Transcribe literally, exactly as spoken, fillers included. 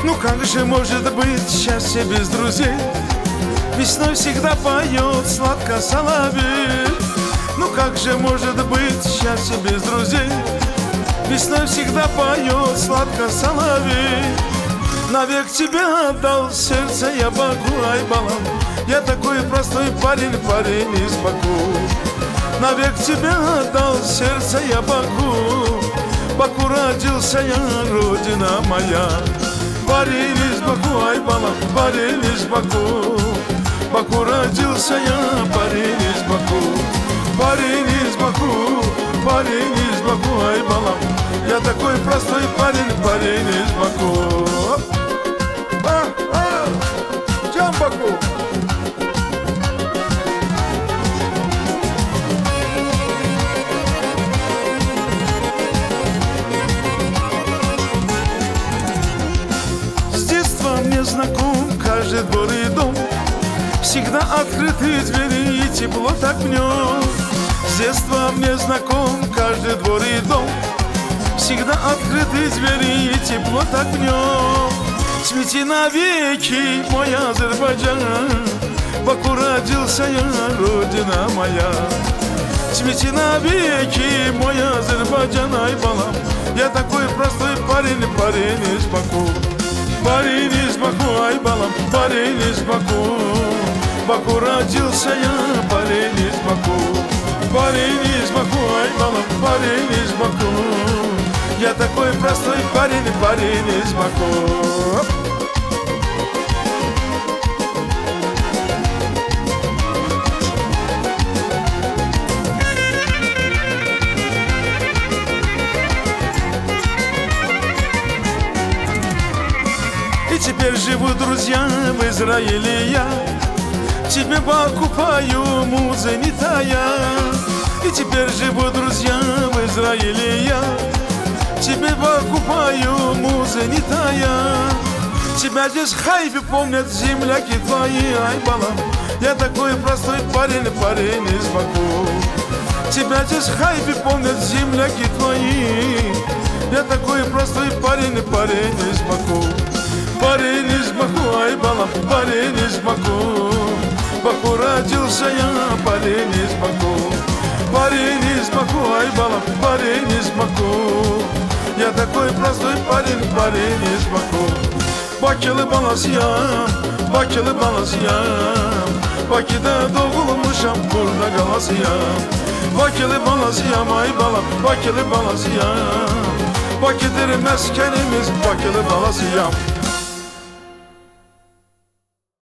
Ну как же может быть счастье без друзей? Весной всегда поет сладко соловей. Ну как же может быть счастье без друзей? Весной всегда поет сладко соловей. Навек тебя отдал, сердце я Баку, ай, балам. Я такой простой парень, парень из Баку. Навек тебя отдал, сердце я Баку. Баку родился я, родина моя. Парень из Баку, ай, балам, парень из Баку. Баку родился я, парень из Баку. Парень из Баку, парень из Баку, ай, балам. Я такой простой парень, парень из Баку. А, а, Джам Баку. С детства мне знаком каждый двор и дом. Всегда открытые двери и тепло так в нем. С детства мне знаком каждый двор и дом. Всегда открытые двери и тепло так в нем. Цвети навеки, мой Азербайджан. Баку родился я, родина моя. Цвети навеки, мой Азербайджан, ай, балам. Я такой простой парень, парень из Баку. Парень из Баку, ай, балам, парень из Баку. Баку родился я, парень из Баку. Парень из Баку, ай, балам, парень из Баку. Я такой простой парень, парень из Баку. И теперь живу, друзья, в Израиле я. Тебе Баку пою, муза не тая. И теперь живу, друзья, в Израиле я. Тебе Баку пою, муза не тая. Тебя здесь в Хайфе помнят земляки твои, ай, балам. Я такой простой парень, парень из Баку. Тебя здесь в Хайфе помнят земляки твои. Я такой простой парень, парень из Баку. Парень из Баку, ай, балам, парень из Баку. Баку родился я, парень из Баку. Парень из Баку, ай, балам, парень из Баку. Я такой простой парень, парень из Баку. Bakılı balasıyam, Bakılı balasıyam. Bakıda doğulmuşam, burada kalasıyam. Bakılı balasıyam, ay balam, Bakılı balasıyam. Bakıdır meskenimiz, Bakılı balasıyam.